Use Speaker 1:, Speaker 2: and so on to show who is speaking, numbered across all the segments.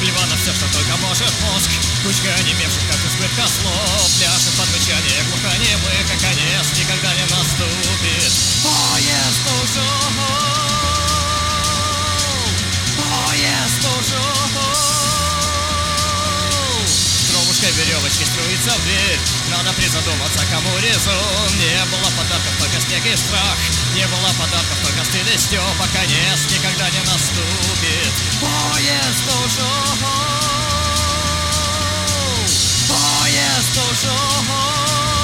Speaker 1: Вплевано все, что только может мозг. Кучка онемевших от избытка слов. Пляшет под мычание глухонемых, а конец никогда не наступит. Поезд ушел, поезд ушел. Кровушкой веревочки струится в дверь. Надо призадуматься, кому резон. Не было подарков, только снег и страх. Не было подарков, только стыд и стёпа. Конец никогда не наступит. Поезд ушел, поезд ушел.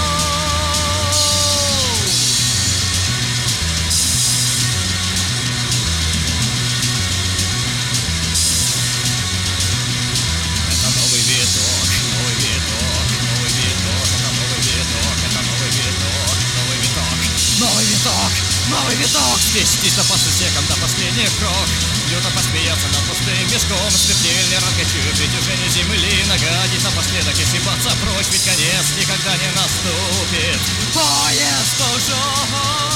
Speaker 1: Новый виток, спестись до последнего, до последних крок. Люто посмеяться над пустым мешком. Смертельный ранкачу притяжение земли. Нагадить напоследок и сыпаться прочь. Ведь конец никогда не наступит. Поезд ушел.